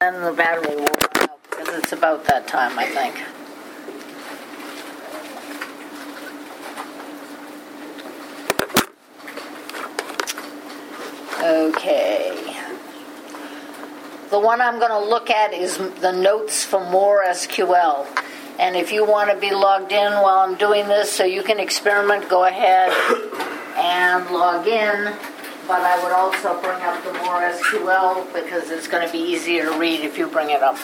Then the battery will run out because it's about that time, I think. Okay. The one I'm going to look at is the notes for More SQL. And if you want to be logged in while I'm doing this so you can experiment, go ahead and log in. But I would also bring up the More SQL because it's going to be easier to read if you bring it up.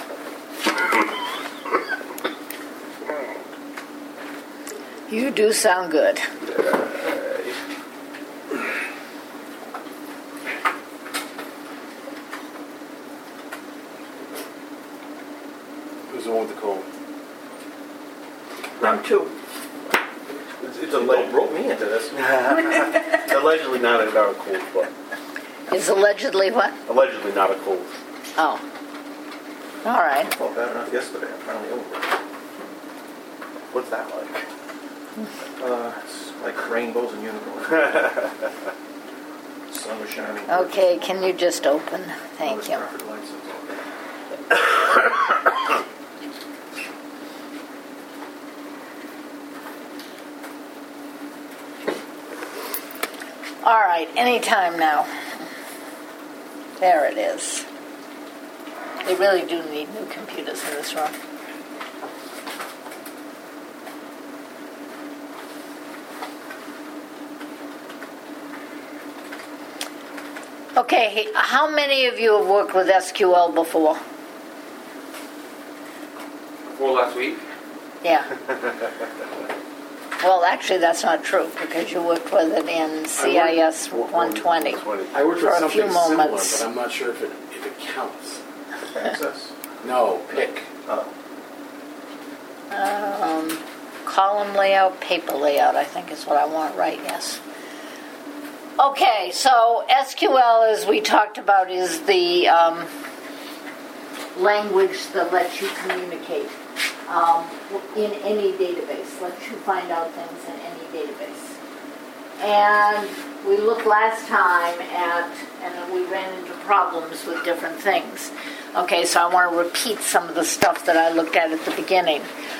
You do sound good. Who's the one with the cold? I'm two. It's broke me into this. Allegedly not a cold, but Is allegedly what? allegedly not a cold. Oh. All right. I felt bad enough yesterday. I'm finally over it. What's that like? It's like rainbows and unicorns. Sun was shining. Okay, can you just open? Thank you. Traffic lights, it's all good. All right, anytime now. There it is. They really do need new computers in this room. Okay, how many of you have worked with SQL before? Before last week? Yeah. Well, actually, that's not true because you worked with it in CIS 120. I worked For with a something few similar, moments. but I'm not sure if it counts. Access. No, pick. Column layout, paper layout, I think is what I want, right? Yes. Okay, so SQL, as we talked about, is the language that lets you communicate in any database, lets you find out things in any database. And we looked last time at, and we ran into problems with different things. Okay, so I want to repeat some of the stuff that I looked at the beginning.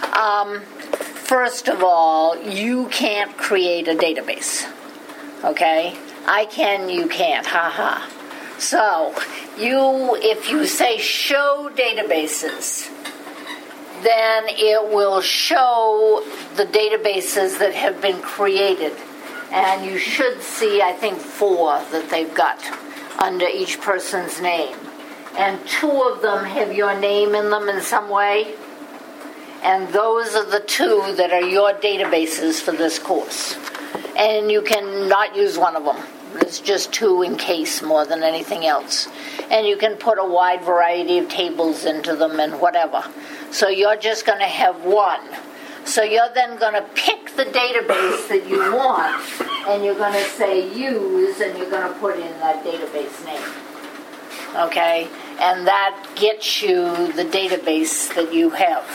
First of all, you can't create a database. Okay? I can, you can't. Ha. So, if you say show databases, then it will show the databases that have been created. And you should see, I think, 4 that they've got under each person's name. And 2 of them have your name in them in some way. And those are the 2 that are your databases for this course. And you can not use one of them. It's just 2 in case more than anything else. And you can put a wide variety of tables into them and whatever. So you're just going to have 1. So you're then going to pick the database that you want, and you're going to say use, and you're going to put in that database name. Okay? And that gets you the database that you have.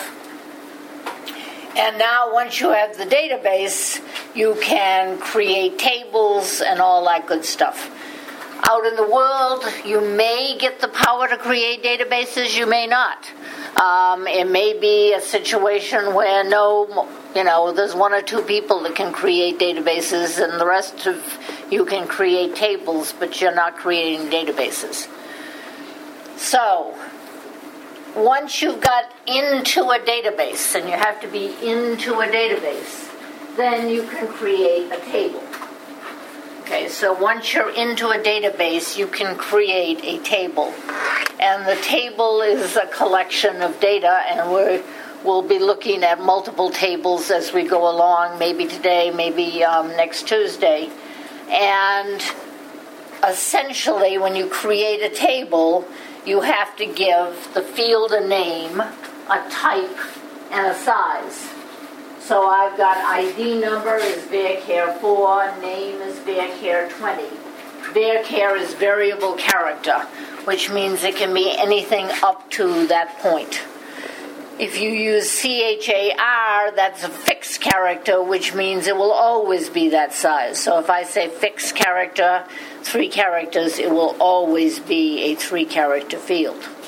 And now once you have the database, you can create tables and all that good stuff. Out in the world, you may get the power to create databases, you may not. It may be a situation where there's 1 or 2 people that can create databases and the rest of you can create tables, but you're not creating databases. So, once you've got into a database, and you have to be into a database, then you can create a table. Okay, so once you're into a database, you can create a table. And the table is a collection of data, and we'll be looking at multiple tables as we go along, maybe today, maybe next Tuesday. And essentially, when you create a table, you have to give the field a name, a type, and a size. So I've got ID number is varchar 4, name is varchar 20. Varchar is variable character, which means it can be anything up to that point. If you use CHAR, that's a fixed character, which means it will always be that size. So if I say fixed character, 3 characters, it will always be a 3-character field.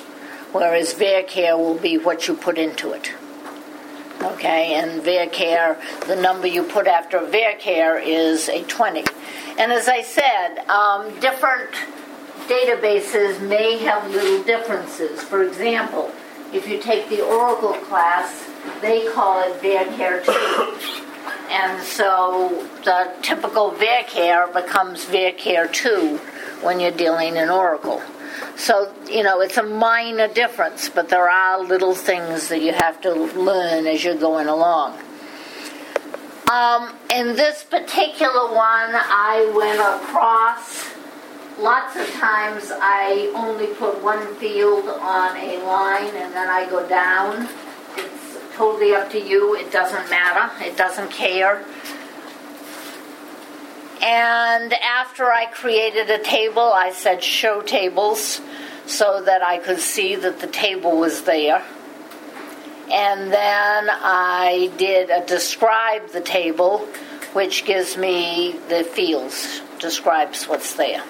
whereas varchar will be what you put into it. Okay, and varchar, the number you put after varchar is a 20. And as I said, different databases may have little differences. For example, if you take the Oracle class, they call it varchar 2. And so the typical varchar becomes varchar 2 when you're dealing in Oracle. So, it's a minor difference, but there are little things that you have to learn as you're going along. In this particular one, I went across. Lots of times I only put one field on a line and then I go down. It's totally up to you. It doesn't matter. It doesn't care. And after I created a table, I said show tables so that I could see that the table was there. And then I did a describe the table, which gives me the fields, describes what's there.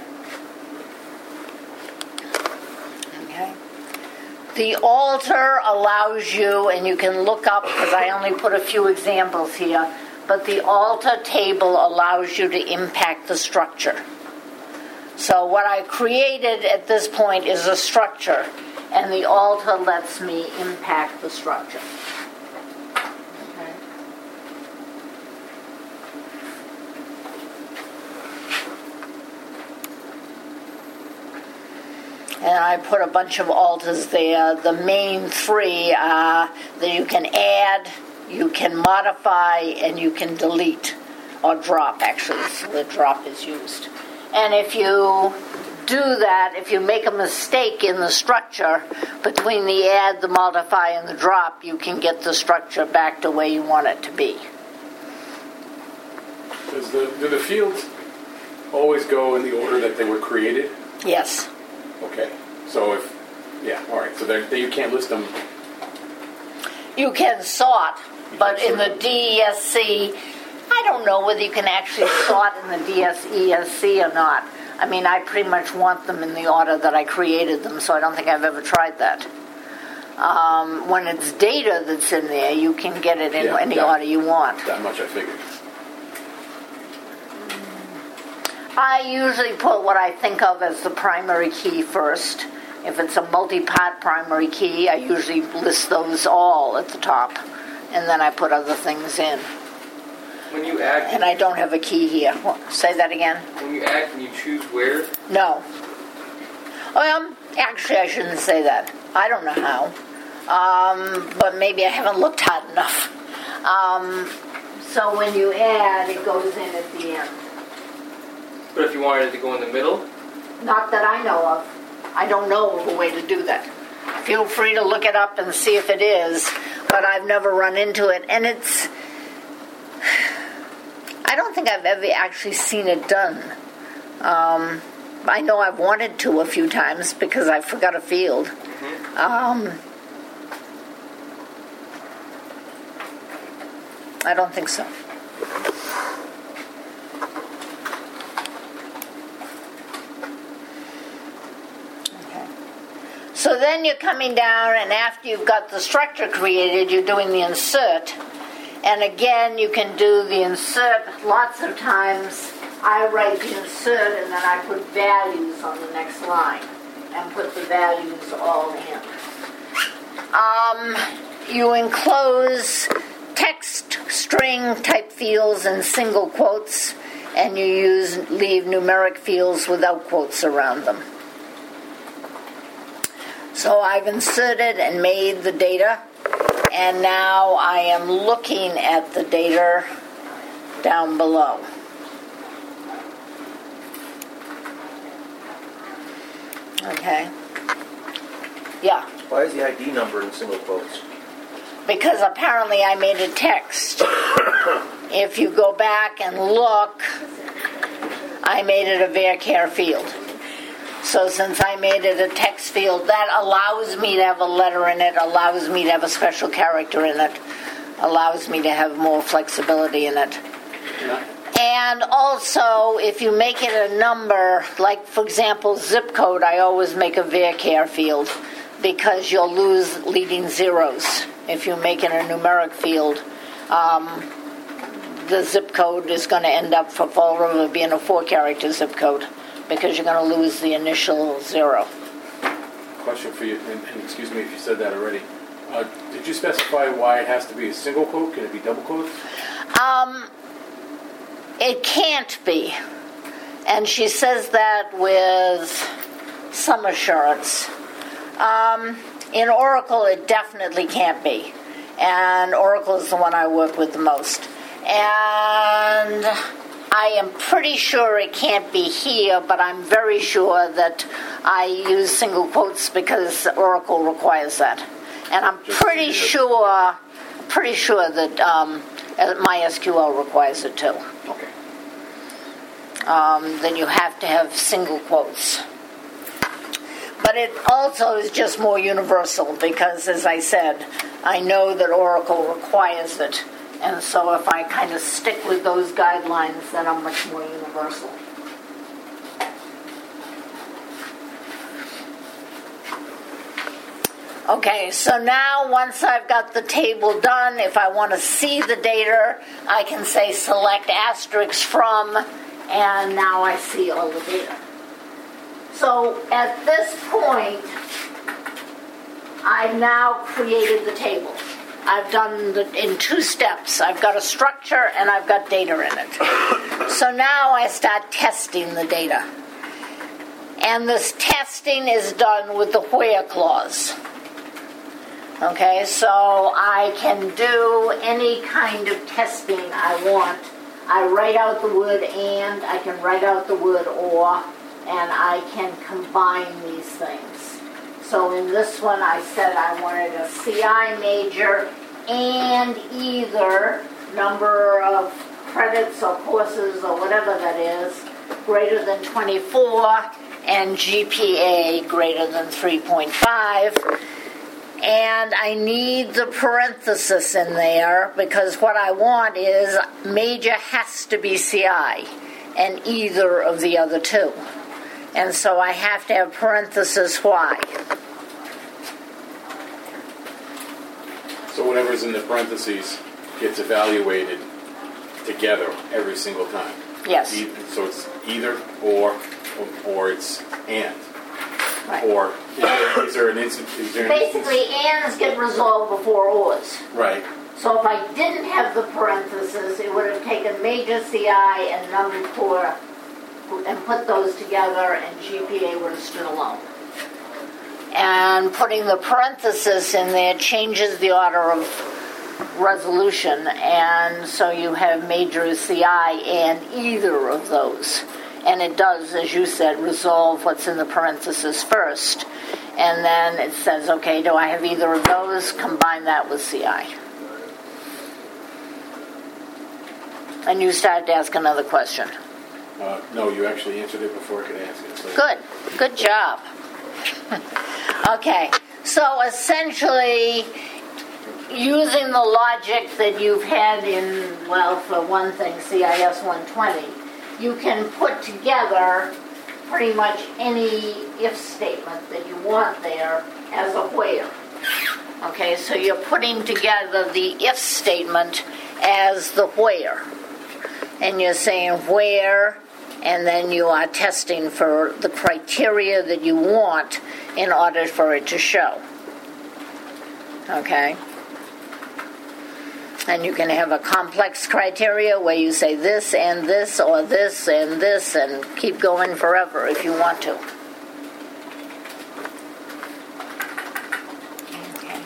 Okay. The alter allows you, and you can look up, because I only put a few examples here, but the alter table allows you to impact the structure. So what I created at this point is a structure, and the alter lets me impact the structure. Okay. And I put a bunch of alters there. The main three are that you can add, you can modify, and you can delete, or drop, actually, so the drop is used. And if you do that, if you make a mistake in the structure, between the add, the modify, and the drop, you can get the structure back the way you want it to be. Do the fields always go in the order that they were created? Yes. Okay. So all right. So you can't list them. You can sort, but in the DESC, I don't know whether you can actually sort in the DESC or not. I mean, I pretty much want them in the order that I created them, so I don't think I've ever tried that. When it's data that's in there, you can get it in any order you want. That much I figured. I usually put what I think of as the primary key first. If it's a multi-part primary key, I usually list those all at the top, and then I put other things in. When you add... And I don't have a key here. Say that again. When you add, can you choose where? No. Actually, I shouldn't say that. I don't know how. But maybe I haven't looked hard enough. So when you add, it goes in at the end. But if you wanted it to go in the middle? Not that I know of. I don't know of a way to do that. Feel free to look it up and see if it is, but I've never run into it. And it's... I don't think I've ever actually seen it done. I know I've wanted to a few times because I forgot a field. Mm-hmm. I don't think so. Okay. So then you're coming down, and after you've got the structure created, you're doing the insert. And again, you can do the insert lots of times. I write the insert and then I put values on the next line and put the values all in. You enclose text string type fields in single quotes, and you leave numeric fields without quotes around them. So I've inserted and made the data. And now I am looking at the data down below. Okay. Yeah. Why is the ID number in single quotes? Because apparently I made a text. If you go back and look, I made it a varchar field. So since I made it a text field, that allows me to have a letter in it, allows me to have a special character in it, allows me to have more flexibility in it. Yeah. And also, if you make it a number, like, for example, zip code, I always make a varchar field because you'll lose leading zeros. If you make it a numeric field, the zip code is going to end up for Fall River being a 4-character zip code because you're going to lose the initial 0. Question for you, and excuse me if you said that already. Did you specify why it has to be a single quote? Can it be double quotes? It can't be. And she says that with some assurance. In Oracle, it definitely can't be. And Oracle is the one I work with the most. And I am pretty sure it can't be here, but I'm very sure that I use single quotes because Oracle requires that. And I'm pretty sure that MySQL requires it too. Okay. Then you have to have single quotes. But it also is just more universal because, as I said, I know that Oracle requires it. And so if I kind of stick with those guidelines, then I'm much more universal. Okay, so now once I've got the table done, if I want to see the data, I can say select asterisk from, and now I see all the data. So at this point, I've now created the table. I've done it in 2 steps. I've got a structure and I've got data in it. So now I start testing the data. And this testing is done with the where clause. Okay, so I can do any kind of testing I want. I write out the word and, I can write out the word or, and I can combine these things. So in this one I said I wanted a CI major and either number of credits or courses or whatever that is greater than 24 and GPA greater than 3.5. And I need the parenthesis in there because what I want is major has to be CI and either of the other 2. And so I have to have parenthesis Y. So whatever's in the parentheses gets evaluated together every single time. Yes. So it's either or it's and. Right. Or is there an instance? Basically, ands get resolved before ors. Right. So if I didn't have the parenthesis, it would have taken major CI and number core and put those together, and GPA would have stood alone. And putting the parenthesis in there changes the order of resolution, and so you have major CI and either of those. And it does, as you said, resolve what's in the parenthesis first. And then it says, okay, do I have either of those? Combine that with CI. And you started to ask another question. No, you actually answered it before I could ask it. So. Good job. Okay, so essentially, using the logic that you've had in, well, for one thing, CIS 120, you can put together pretty much any if statement that you want there as a where. Okay, so you're putting together the if statement as the where. And you're saying where, and then you are testing for the criteria that you want in order for it to show. Okay? And you can have a complex criteria where you say this and this or this and this and keep going forever if you want to. Okay.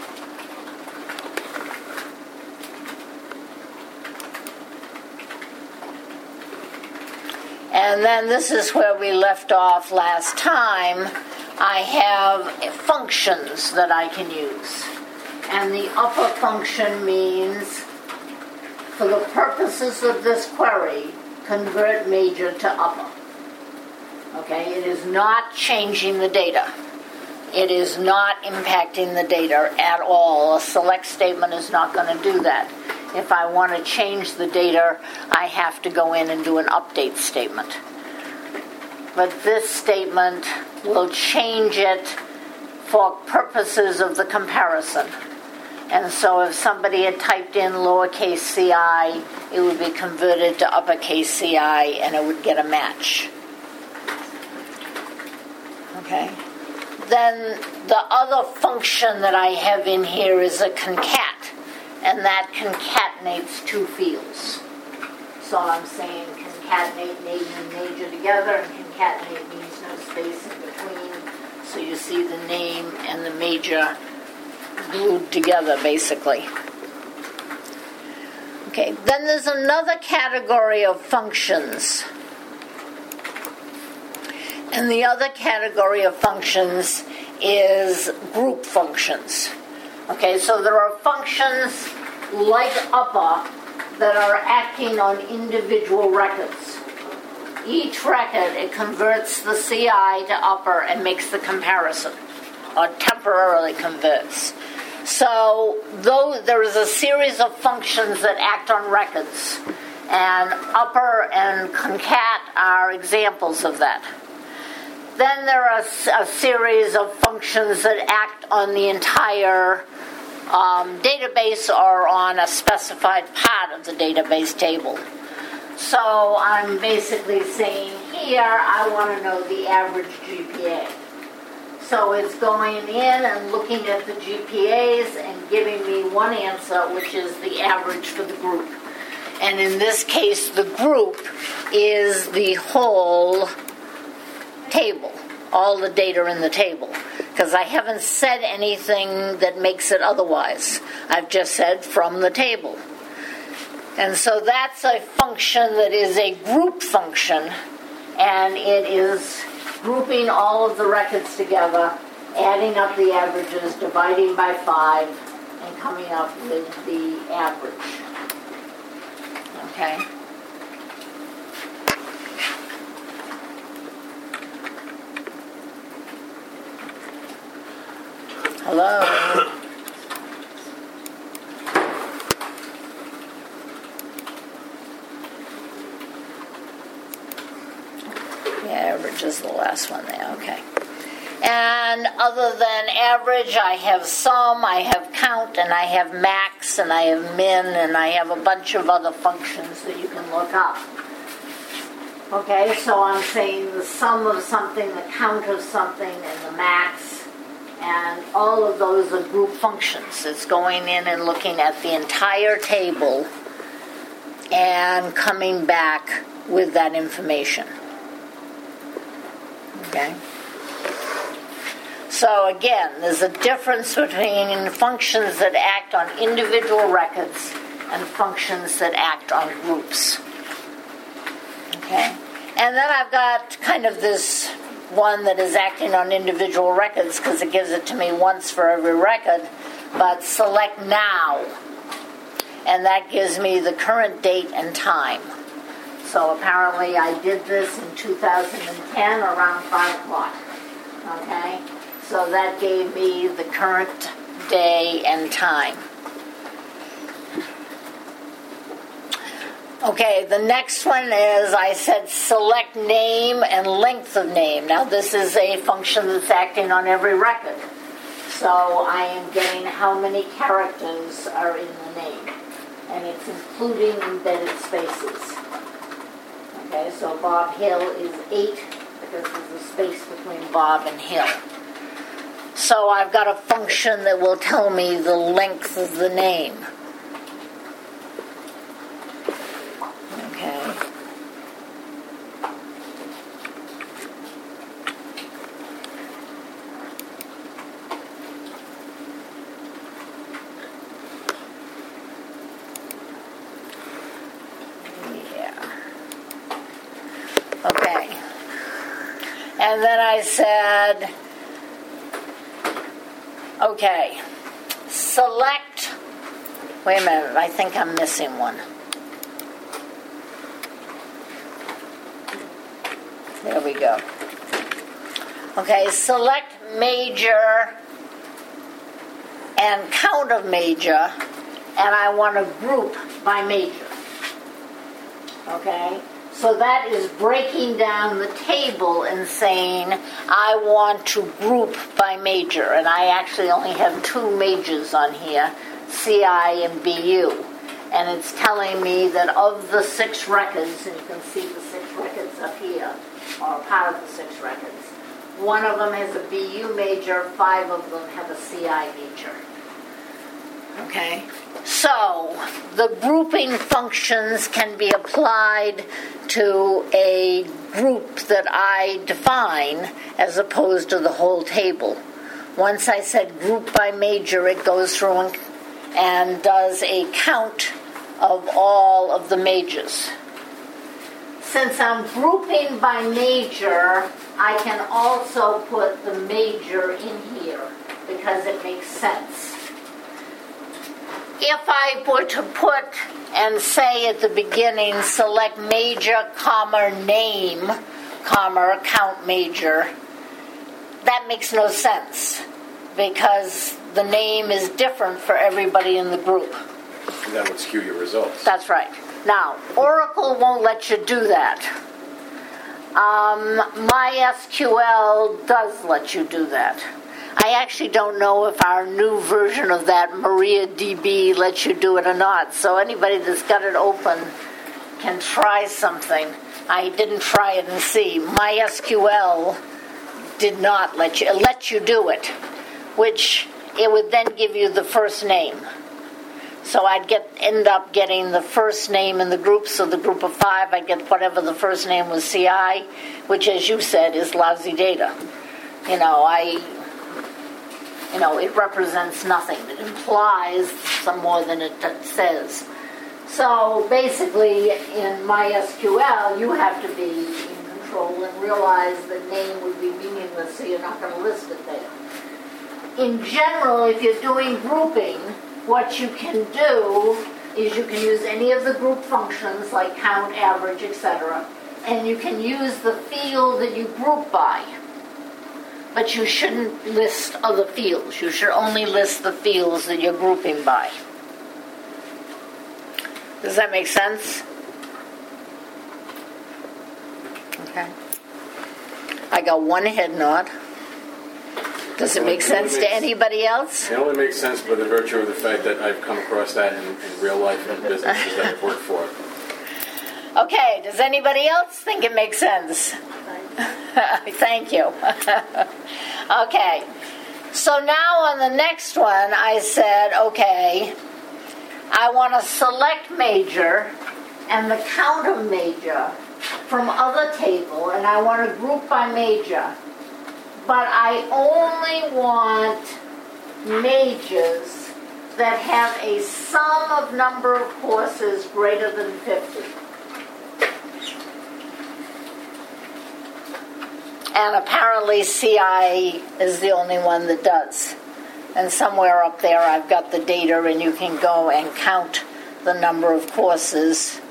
And then this is where we left off last time. I have functions that I can use. And the upper function means, for the purposes of this query, convert major to upper. Okay, it is not changing the data. It is not impacting the data at all. A select statement is not going to do that. If I want to change the data, I have to go in and do an update statement. But this statement will change it for purposes of the comparison. And so if somebody had typed in lowercase ci, it would be converted to uppercase ci, and it would get a match. Okay. Then the other function that I have in here is a concat, and that concatenates two fields. So I'm saying concatenate name and major together, and concatenate means no space in between. So you see the name and the major glued together, basically. Okay, then there's another category of functions. And the other category of functions is group functions. Okay, so there are functions like upper that are acting on individual records. Each record, it converts the CI to upper and makes the comparison, or temporarily converts. So though there is a series of functions that act on records, and upper and concat are examples of that. Then there are a series of functions that act on the entire database or on a specified part of the database table. So I'm basically saying here I want to know the average GPA. So it's going in and looking at the GPAs and giving me one answer, which is the average for the group. And in this case, the group is the whole table, all the data in the table, because I haven't said anything that makes it otherwise. I've just said from the table. And so that's a function that is a group function, and it is grouping all of the records together, adding up the averages, dividing by 5, and coming up with the average. Okay? Hello? Average is the last one there, okay. And other than average, I have sum, I have count, and I have max, and I have min, and I have a bunch of other functions that you can look up. Okay, so I'm saying the sum of something, the count of something, and the max, and all of those are group functions. It's going in and looking at the entire table and coming back with that information. Okay. So again, there's a difference between functions that act on individual records and functions that act on groups. Okay. And then I've got kind of this one that is acting on individual records because it gives it to me once for every record, but select now. And that gives me the current date and time. So apparently I did this in 2010 around 5 o'clock. Okay? So that gave me the current day and time. Okay, the next one is I said select name and length of name. Now this is a function that's acting on every record. So I am getting how many characters are in the name. And it's including embedded spaces. Okay, so Bob Hill is 8 because there's a space between Bob and Hill. So I've got a function that will tell me the length of the name. Okay. Okay. And then I said, okay, select, wait a minute, I think I'm missing one. There we go. Okay, select major and count of major, and I want to group by major. Okay? So that is breaking down the table and saying, I want to group by major. And I actually only have 2 majors on here, CI and BU. And it's telling me that of the 6 records, and you can see the 6 records up here, or part of the 6 records, 1 of them has a BU major, 5 of them have a CI major. Okay? So, the grouping functions can be applied to a group that I define as opposed to the whole table. Once I said group by major, it goes through and does a count of all of the majors. Since I'm grouping by major, I can also put the major in here because it makes sense. If I were to put and say at the beginning, select major, comma, name, comma, account major, that makes no sense because the name is different for everybody in the group. And that would skew your results. That's right. Now, Oracle won't let you do that. MySQL does let you do that. I actually don't know if our new version of that, MariaDB, lets you do it or not. So anybody that's got it open can try something. I didn't try it and see. MySQL did not let you do it, which it would then give you the first name. So I'd end up getting the first name in the group, so the group of 5, I'd get whatever the first name was, CI, which, as you said, is lousy data. It represents nothing. It implies some more than it says. So basically, in MySQL, you have to be in control and realize that name would be meaningless, so you're not going to list it there. In general, if you're doing grouping, what you can do is you can use any of the group functions like count, average, etc. And you can use the field that you group by. But you shouldn't list other fields. You should only list the fields that you're grouping by. Does that make sense? Okay. I got 1 head nod. Does it make sense to anybody else? It only makes sense by the virtue of the fact that I've come across that in real life and businesses that I've worked for. Okay, does anybody else think it makes sense? Thank you. Okay, so now on the next one, I said, okay, I want to select major and the count of major from other table, and I want to group by major. But I only want majors that have a sum of number of courses greater than 50. And apparently CI is the only one that does. And somewhere up there I've got the data, and you can go and count the number of courses.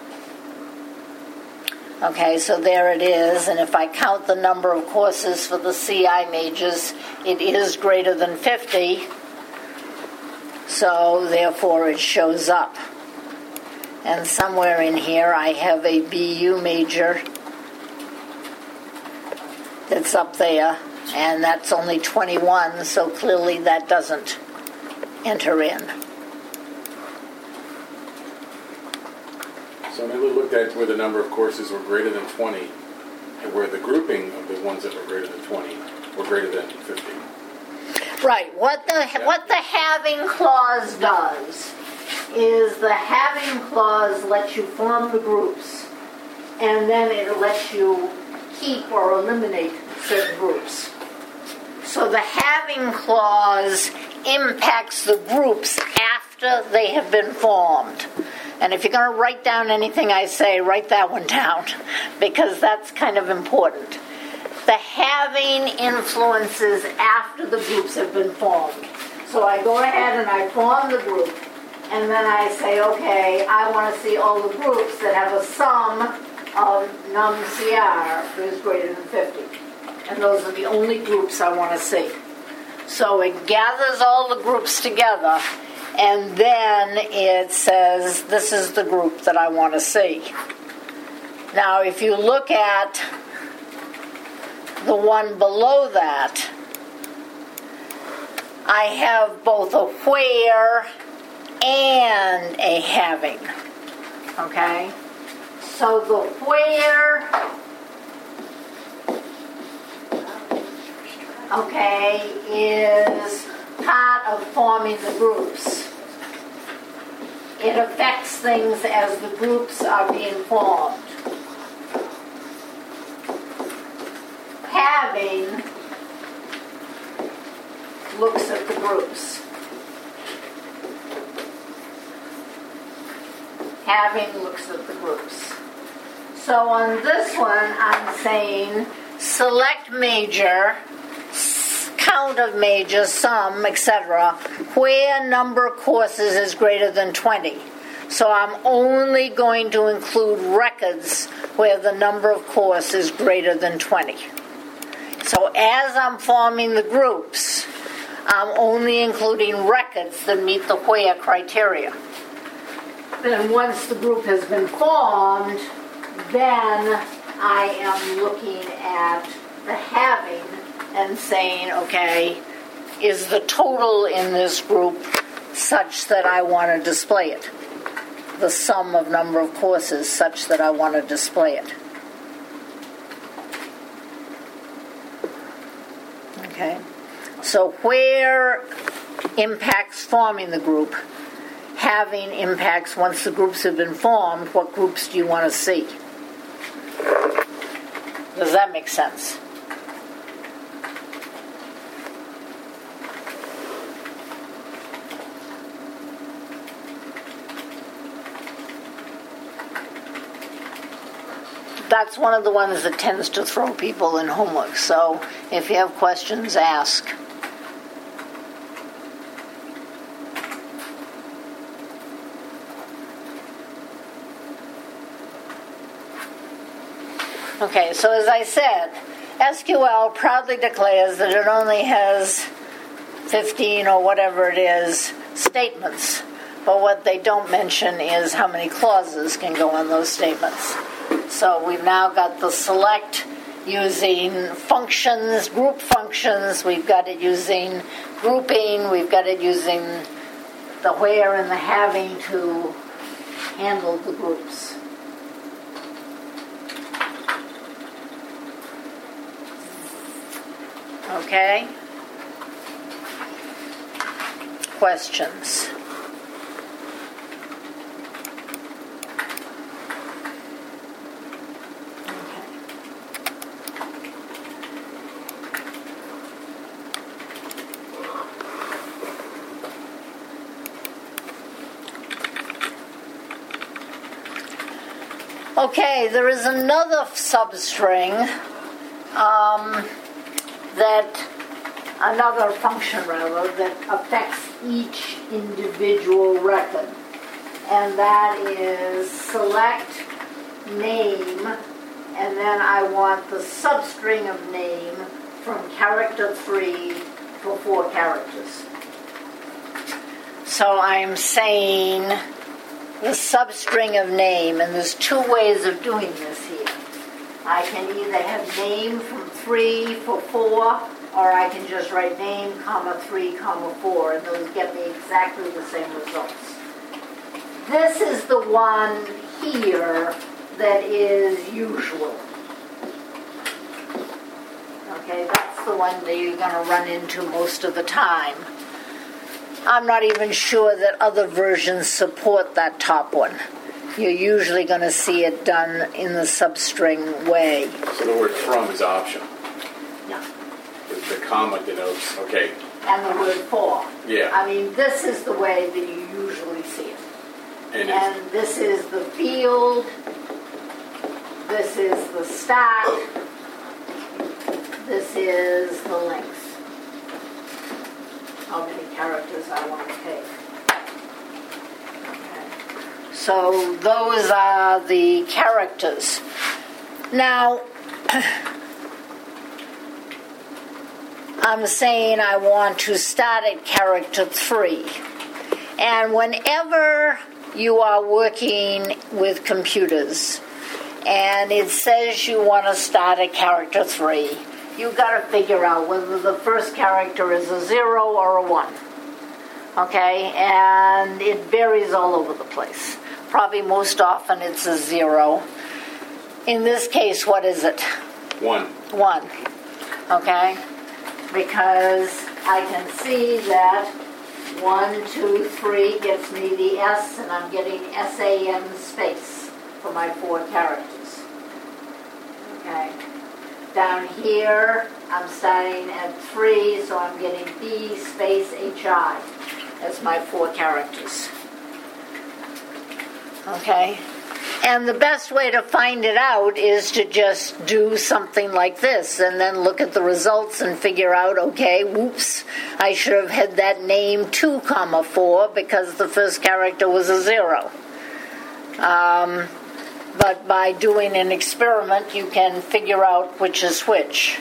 Okay, so there it is, and if I count the number of courses for the CI majors, it is greater than 50, so therefore it shows up. And somewhere in here I have a BU major that's up there, and that's only 21, so clearly that doesn't enter in. So I we looked at where the number of courses were greater than 20, and where the grouping of the ones that were greater than 20 were greater than 50. Right. What the having clause does is the having clause lets you form the groups, and then it lets you keep or eliminate certain groups. So the having clause impacts the groups after they have been formed. And if you're going to write down anything I say, write that one down, because that's kind of important. The having influences after the groups have been formed. So I go ahead and I form the group, and then I say, okay, I want to see all the groups that have a sum of num-CR that is greater than 50. And those are the only groups I want to see. So it gathers all the groups together, and then it says, this is the group that I want to see. Now, if you look at the one below that, I have both a where and a having. Okay? So the where, okay, is part of forming the groups. It affects things as the groups are being formed. Having looks at the groups. Having looks at the groups. So on this one, I'm saying select major, count of major, sum, etc., where number of courses is greater than 20. So I'm only going to include records where the number of courses is greater than 20. So as I'm forming the groups, I'm only including records that meet the where criteria. Then once the group has been formed, then I am looking at the having and saying, okay, is the total in this group such that I want to display it? The sum of number of courses such that I want to display it. Okay, so where impacts forming the group, having impacts once the groups have been formed, what groups do you want to see? Does that make sense? That's one of the ones that tends to throw people in homework. So if you have questions, ask. Okay, so as I said, SQL proudly declares that it only has 15 or whatever it is statements. But what they don't mention is how many clauses can go in those statements. So we've now got the select using functions, group functions. We've got it using grouping. We've got it using the where and the having to handle the groups. Okay? Questions? Okay, there is another substring another function that affects each individual record. And that is select name, and then I want the substring of name from character 3 for 4 characters. So I'm saying the substring of name, and there's 2 ways of doing this here. I can either have name from 3 for 4, or I can just write name, comma 3, comma 4, and those get me exactly the same results. This is the one here that is usual. Okay, that's the one that you're going to run into most of the time. I'm not even sure that other versions support that top one. You're usually going to see it done in the substring way. So the word from is optional. Yeah. The comma denotes, okay. And the word for. Yeah. I mean, this is the way that you usually see it. And this is the field. This is the stack. This is the length. How many characters I want to take. Okay. So those are the characters. Now, I'm saying I want to start at character 3. And whenever you are working with computers and it says you want to start at character 3. You got to figure out whether the first character is a 0 or a 1. Okay, and it varies all over the place. Probably most often it's a 0. In this case, what is it? 1. 1. Okay, because I can see that 1, 2, 3 gets me the S, and I'm getting SAM space for my 4 characters. Okay. Down here, I'm starting at 3, so I'm getting B space HI as my 4 characters. Okay? And the best way to find it out is to just do something like this and then look at the results and figure out, okay, whoops, I should have had that name 2, 4 because the first character was a 0. But by doing an experiment, you can figure out which is which.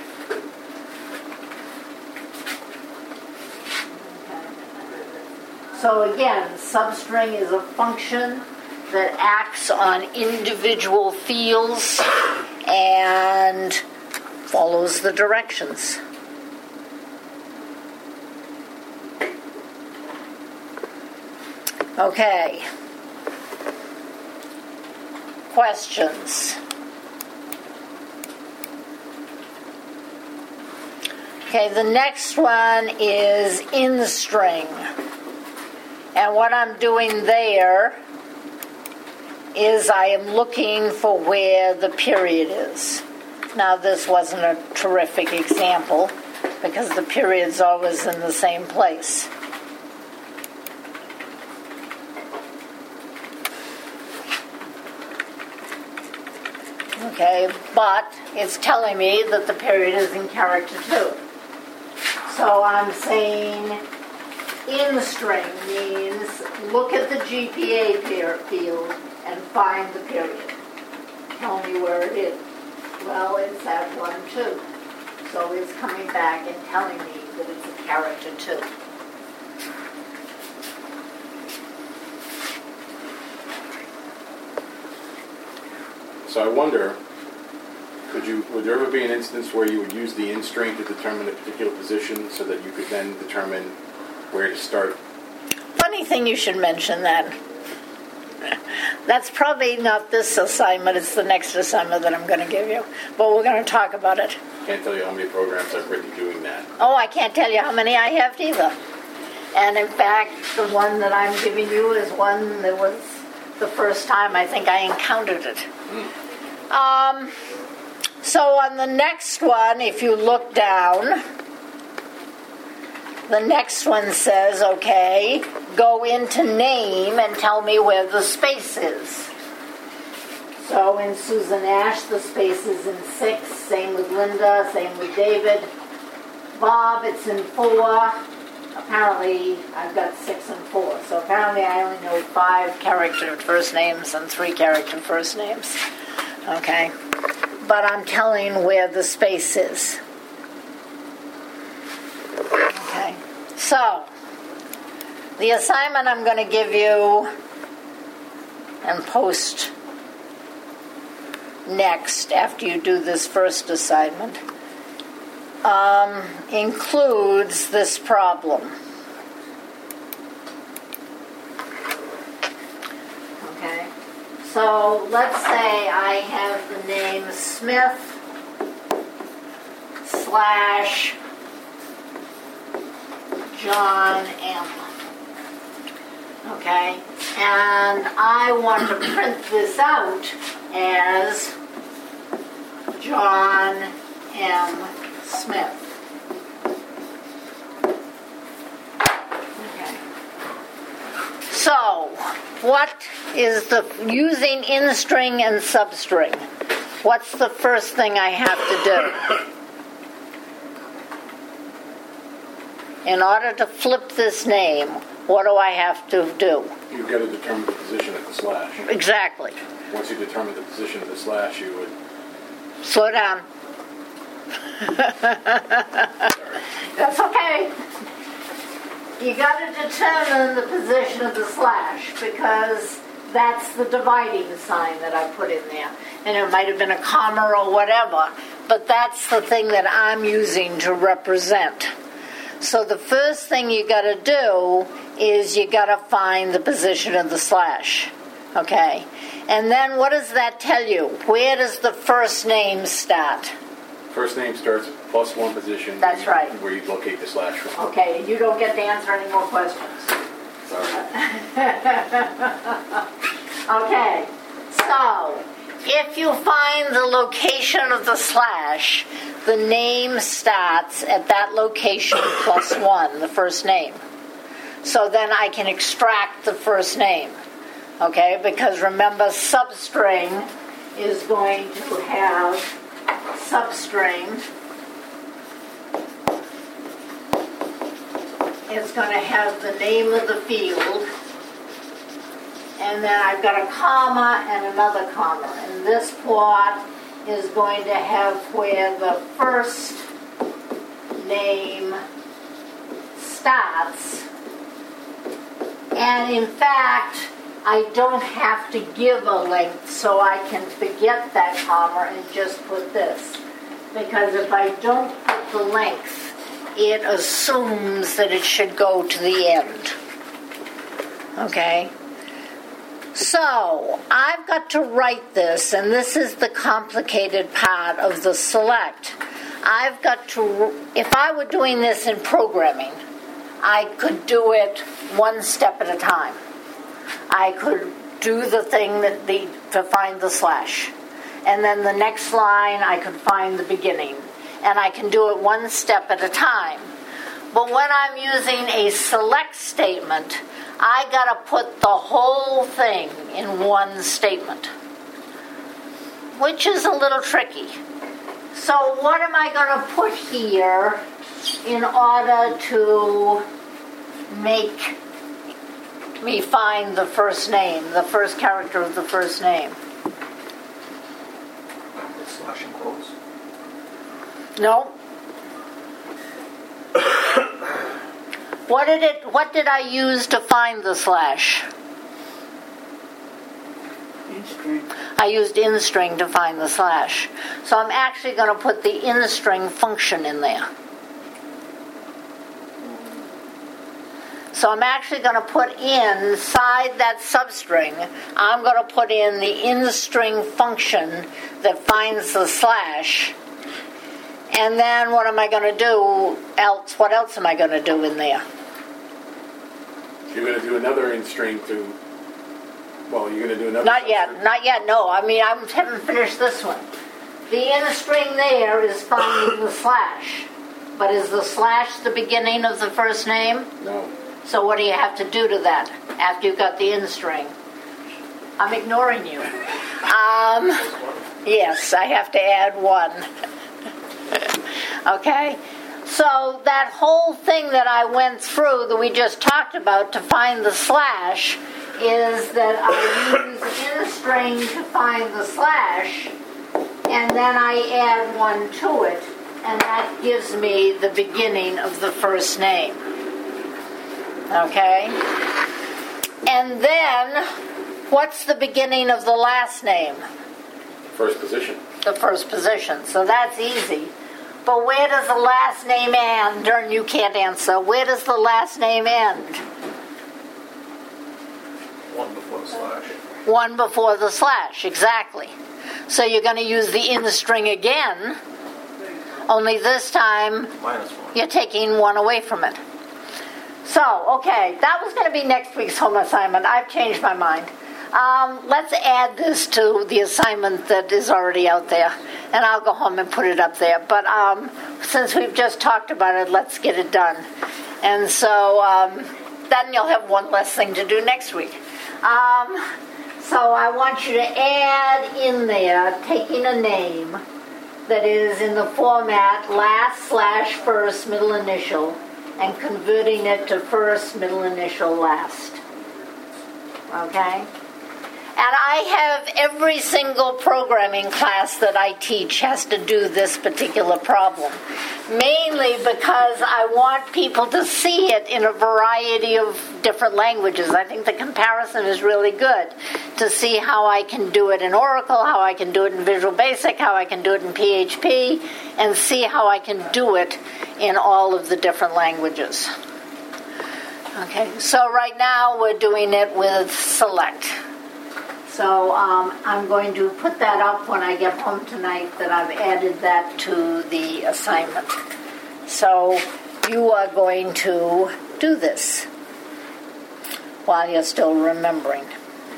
So again, substring is a function that acts on individual fields and follows the directions. Okay. Questions? Okay, the next one is in the string. And what I'm doing there is I am looking for where the period is. Now, this wasn't a terrific example because the period's always in the same place. Okay, but it's telling me that the period is in character 2. So I'm saying in string means look at the GPA field and find the period. Tell me where it is. Well, it's at 1, 2. So it's coming back and telling me that it's a character 2. So I wonder, would there ever be an instance where you would use the in string to determine a particular position so that you could then determine where to start? Funny thing you should mention that. That's probably not this assignment, it's the next assignment that I'm going to give you. But we're going to talk about it. Can't tell you how many programs I've written doing that. Oh, I can't tell you how many I have either. And in fact, the one that I'm giving you is one that was the first time I think I encountered it. So on the next one, if you look down, the next one says, okay, go into name and tell me where the space is. So in Susan Ash, the space is in 6, same with Linda, same with David. Bob, it's in 4. Apparently, I've got 6 and 4. So apparently I only know 5 character first names and 3 character first names. Okay? But I'm telling where the space is. Okay? So, the assignment I'm going to give you and post next after you do this first assignment includes this problem. Okay, so let's say I have the name Smith / John M. Okay, and I want to print this out as John M. Smith. Okay. So, what is the, using in string and substring, what's the first thing I have to do? In order to flip this name, what do I have to do? You've got to determine the position of the slash. Exactly. Once you determine the position of the slash, you would... Slow down. That's okay. You got to determine the position of the slash because that's the dividing sign that I put in there. And it might have been a comma or whatever, but that's the thing that I'm using to represent. So the first thing you got to do is you got to find the position of the slash. Okay? And then what does that tell you? Where does the first name start? First name starts plus one position. That's right. Where you locate the slash from. Okay, and you don't get to answer any more questions. Sorry. Okay, so if you find the location of the slash, the name starts at that location plus one, the first name. So then I can extract the first name. Okay, because remember, substring is going to have substring. It's going to have the name of the field. And then I've got a comma and another comma. And this plot is going to have where the first name starts. And in fact, I don't have to give a length, so I can forget that comma and just put this. Because if I don't put the length, it assumes that it should go to the end. Okay? So, I've got to write this, and this is the complicated part of the select. I've got to, if I were doing this in programming, I could do it one step at a time. I could do the thing to find the slash. And then the next line, I could find the beginning. And I can do it one step at a time. But when I'm using a select statement, I got to put the whole thing in one statement, which is a little tricky. So what am I going to put here in order to make me find the first name, the first character of the first name? Slashing quotes. No. What did I use to find the slash? I used inString to find the slash. So I'm actually going to put the inString function in there. So I'm actually going to put inside that substring, I'm going to put in the inString function that finds the slash. And then what am I going to do else? What else am I going to do in there? You're going to do another inString to, well, you're going to do another. Not yet, no. I mean, I haven't finished this one. The inString there is finding the slash. But is the slash the beginning of the first name? No. So what do you have to do to that after you've got the inString? I'm ignoring you. Yes, I have to add one. Okay? So that whole thing that I went through that we just talked about to find the slash is that I use inString to find the slash, and then I add one to it, and that gives me the beginning of the first name. Okay? And then, what's the beginning of the last name? First position. The first position. So that's easy. But where does the last name end? Darn, you can't answer. Where does the last name end? One before the slash. One before the slash, exactly. So you're going to use the inString again, only this time Minus one. you're taking one away from it. So, okay, that was going to be next week's home assignment. I've changed my mind. Let's add this to the assignment that is already out there, and I'll go home and put it up there. But since we've just talked about it, let's get it done. And so then you'll have one less thing to do next week. So I want you to add in there, taking a name that is in the format last slash first middle initial, and converting it to first, middle initial, last. Okay? I have every single programming class that I teach has to do this particular problem. Mainly because I want people to see it in a variety of different languages. I think the comparison is really good to see how I can do it in Oracle, how I can do it in Visual Basic, how I can do it in PHP, and see how I can do it in all of the different languages. Okay, so right now we're doing it with Select. So I'm going to put that up when I get home tonight, that I've added that to the assignment. So you are going to do this while you're still remembering.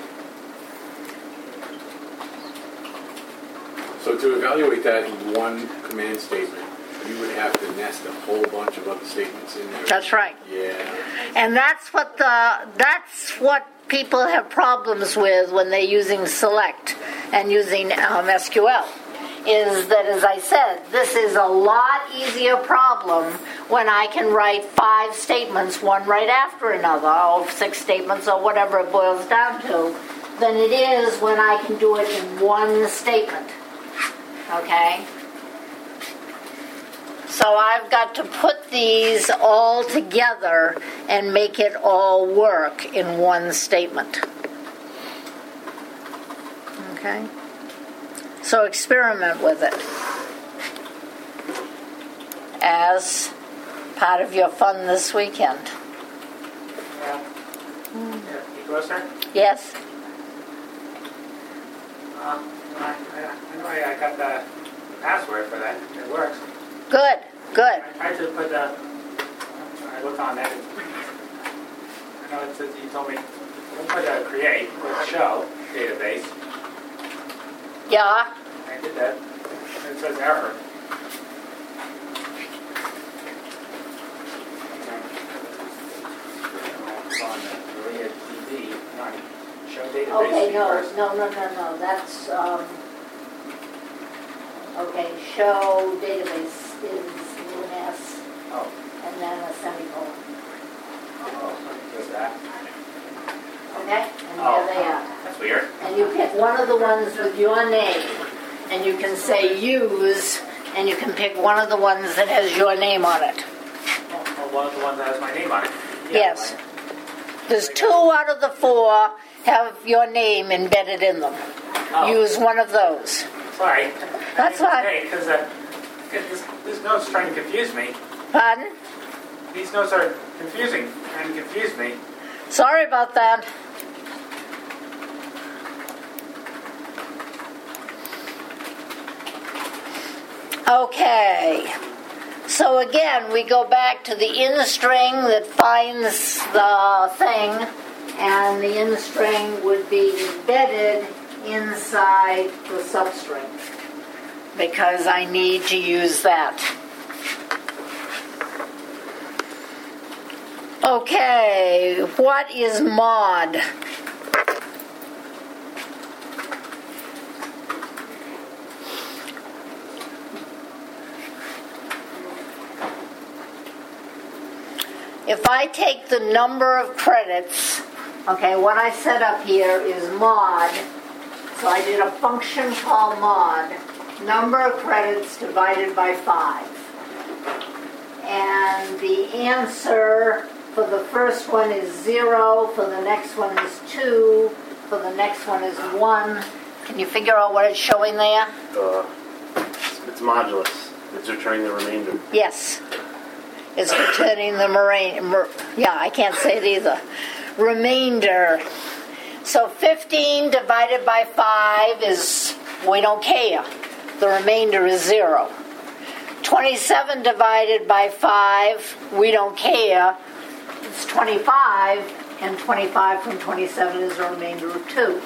So to evaluate that in one command statement, you would have to nest a whole bunch of other statements in there. That's right. Yeah. And that's what people have problems with when they're using Select and using SQL, is that, as I said, this is a lot easier problem when I can write 5 statements, one right after another, or 6 statements, or whatever it boils down to, than it is when I can do it in one statement. Okay? So I've got to put these all together and make it all work in one statement. Okay? So experiment with it as part of your fun this weekend. You closer? Yes? I got the password for that. It works. Good, good. I tried to put I looked on that. I know it says, you told me, don't put a create, put show database. Yeah? I did that. It says error. It's on the Maria DB, not show database. Okay, first. no. That's, okay, show database is with an S Oh, and then a semicolon. just that. Okay? And Oh. there they are. That's weird. And you pick one of the ones with your name, and you can say use, and you can pick one of the ones that has your name on it. Well, one of the ones that has my name on it. Yeah, Yes. There's 2 out of the 4 have your name embedded in them. Oh. Use one of those. Sorry. That's fine. Because this note's trying to confuse me. Pardon? These notes are confusing and confuse me. Sorry about that. Okay. So again, we go back to the in string that finds the thing, and the in string would be embedded inside the substring, because I need to use that. Okay, what is mod? If I take the number of credits, okay, what I set up here is mod. So I did a function called mod, number of credits divided by 5. And the answer for the first one is 0, for the next one is 2, for the next one is 1. Can you figure out what it's showing there? It's modulus. It's returning the remainder. Yes. It's returning the I can't say it either. Remainder. So 15 divided by 5 is, we don't care. The remainder is 0. 27 divided by 5, we don't care. It's 25, and 25 from 27 is the remainder of 2.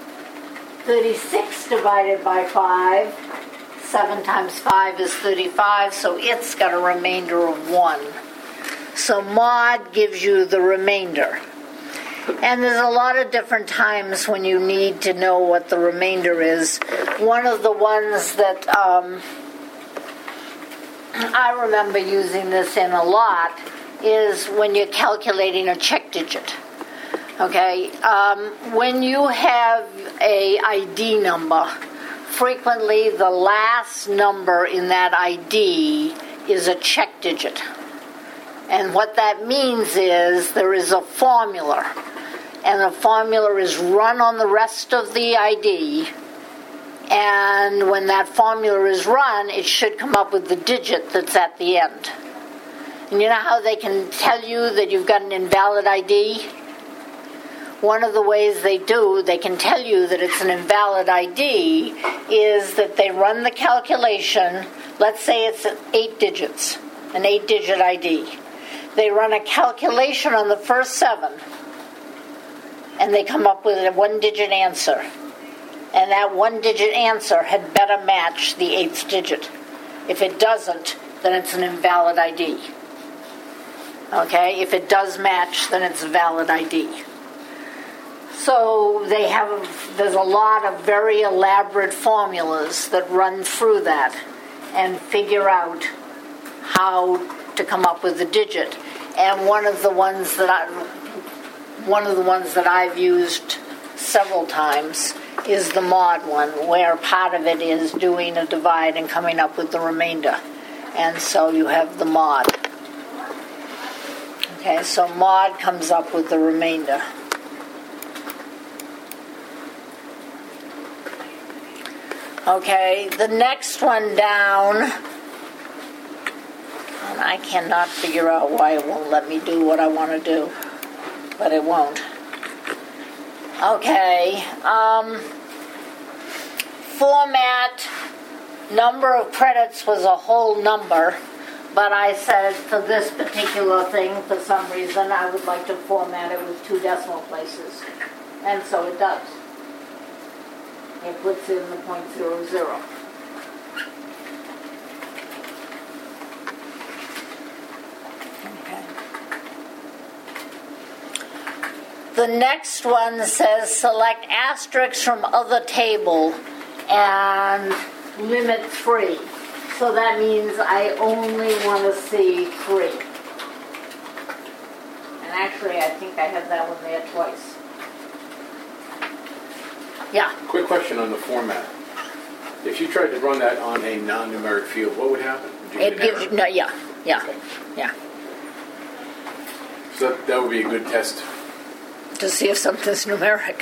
36 divided by 5, 7 times 5 is 35, so it's got a remainder of 1. So mod gives you the remainder. And there's a lot of different times when you need to know what the remainder is. One of the ones that I remember using this in a lot is when you're calculating a check digit. Okay, when you have a ID number, frequently the last number in that ID is a check digit. And what that means is there is a formula, and the formula is run on the rest of the ID, and when that formula is run, it should come up with the digit that's at the end. And you know how they can tell you that you've got an invalid ID? One of the ways they can tell you that it's an invalid ID is that they run the calculation. Let's say it's 8 digits, an 8-digit ID. They run a calculation on the first 7, and they come up with a 1-digit answer. And that 1-digit answer had better match the 8th digit. If it doesn't, then it's an invalid ID. Okay? If it does match, then it's a valid ID. So there's a lot of very elaborate formulas that run through that and figure out how to come up with the digit. And one of the ones that I've used several times is the mod one, where part of it is doing a divide and coming up with the remainder. And so you have the mod. Okay, so mod comes up with the remainder. Okay, the next one down, and I cannot figure out why it won't let me do what I want to do, but it won't. Okay, format, number of credits was a whole number, but I said for this particular thing, for some reason, I would like to format it with 2 decimal places, and so it does. It puts in the .00. Okay. The next one says select asterisks from other table and limit 3. So that means I only want to see 3. And actually, I think I have that one there twice. Yeah. Quick question on the format. If you tried to run that on a non-numeric field, what would happen? Would you It get an gives you, error? no, yeah. Okay. Yeah. So that would be a good test. To see if something's numeric.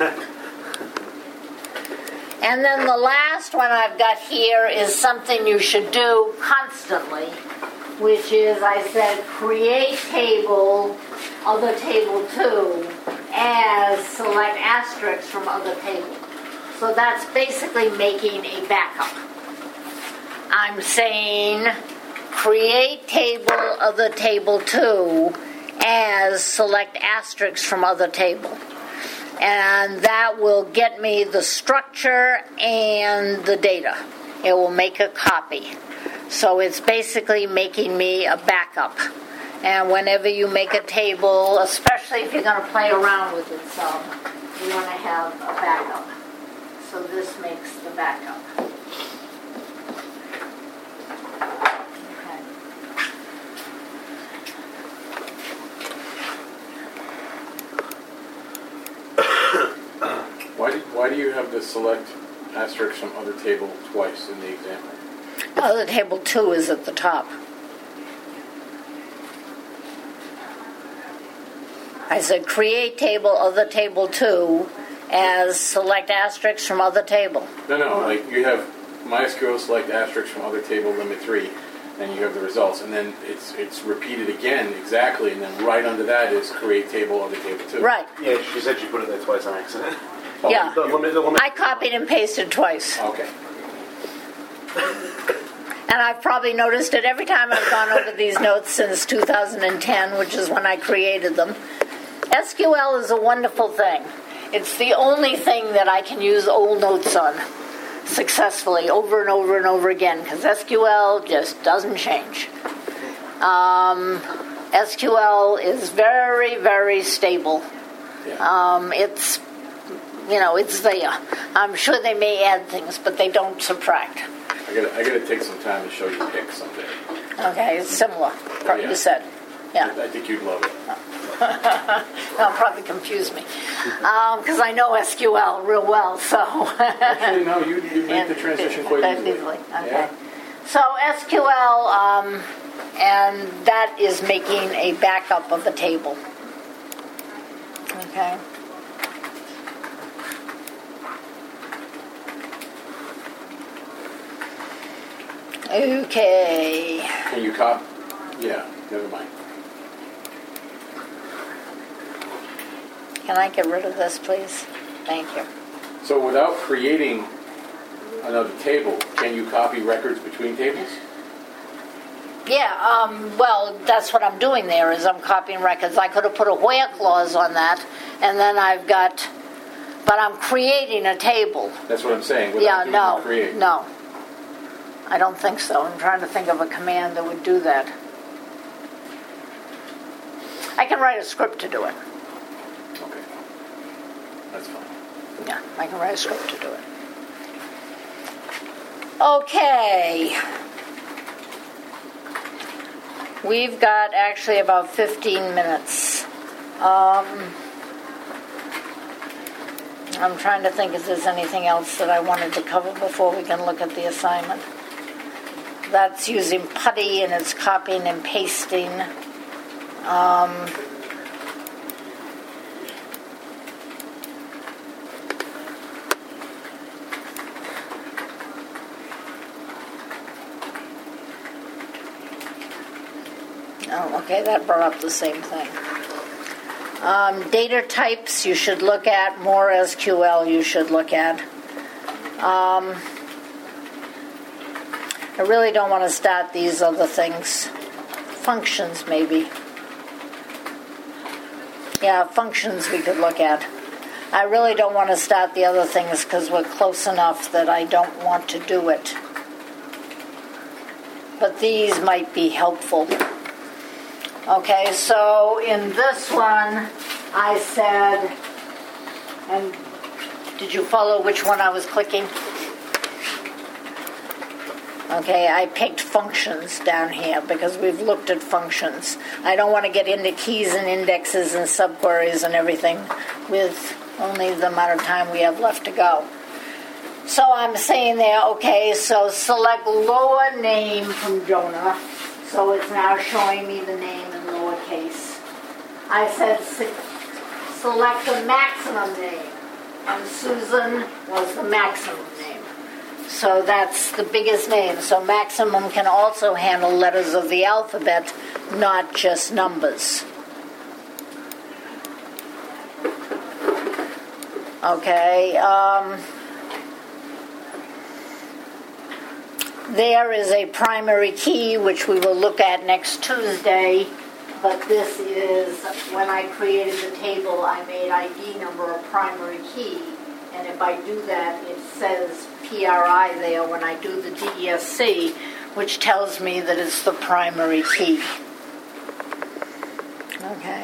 And then the last one I've got here is something you should do constantly, which is, I said, create table, other table 2, as select asterisks from other table. So that's basically making a backup. I'm saying create table, other table 2, as select asterisks from other table. And that will get me the structure and the data. It will make a copy. So it's basically making me a backup. And whenever you make a table, especially if you're going to play around with it some, you want to have a backup. So this makes the backup. Why do you have the select asterisk from other table twice in the example? Other table 2 is at the top. I said create table, other table 2, as select asterisks from other table. No, like you have MySQL select asterisks from other table limit 3, and you have the results, and then it's repeated again exactly, and then right under that is create table, other table 2. Right. Yeah, she said she put it there twice on accident. Oh, Yeah. The limit. I copied and pasted twice. Okay. And I've probably noticed it every time I've gone over these notes since 2010, which is when I created them. SQL is a wonderful thing. It's the only thing that I can use old notes on successfully over and over and over again, because SQL just doesn't change. SQL is very, very stable. Yeah. It's there. I'm sure they may add things, but they don't subtract. I gotta take some time to show you pick someday. Okay, it's similar, Yeah. you said. Yeah. I think you'd love it. That'll probably confuse me because I know SQL real well. So Actually, no, you make the transition quite easily. Okay. Yeah. So SQL, and that is making a backup of a table. Okay. Okay. Can you copy? Yeah, never mind. Can I get rid of this, please? Thank you. So without creating another table, can you copy records between tables? Yeah, well, that's what I'm doing there is I'm copying records. I could have put a where clause on that, and then I've got, but I'm creating a table. That's what I'm saying. Yeah, Without doing create. no. I don't think so. I'm trying to think of a command that would do that. I can write a script to do it. Okay. That's fine. Yeah, I can write a script to do it. Okay. We've got actually about 15 minutes. I'm trying to think if there's anything else that I wanted to cover before we can look at the assignment. That's using putty and it's copying and pasting. Oh, okay, that brought up the same thing. Data types you should look at, more SQL you should look at. I really don't want to start these other things. Functions, maybe. Yeah, functions we could look at. I really don't want to start the other things because we're close enough that I don't want to do it. But these might be helpful. Okay, so in this one, I said, and did you follow which one I was clicking? Okay, I picked functions down here because we've looked at functions. I don't want to get into keys and indexes and subqueries and everything with only the amount of time we have left to go. So I'm saying there, okay, so select lower name from Jonah. So it's now showing me the name in lowercase. I said select the maximum name, and Susan was the maximum name. So that's the biggest name. So maximum can also handle letters of the alphabet, not just numbers. Okay. There is a primary key, which we will look at next Tuesday, but this is, when I created the table, I made ID number a primary key, and if I do that, it says PRI there when I do the DESC, which tells me that it's the primary key. Okay.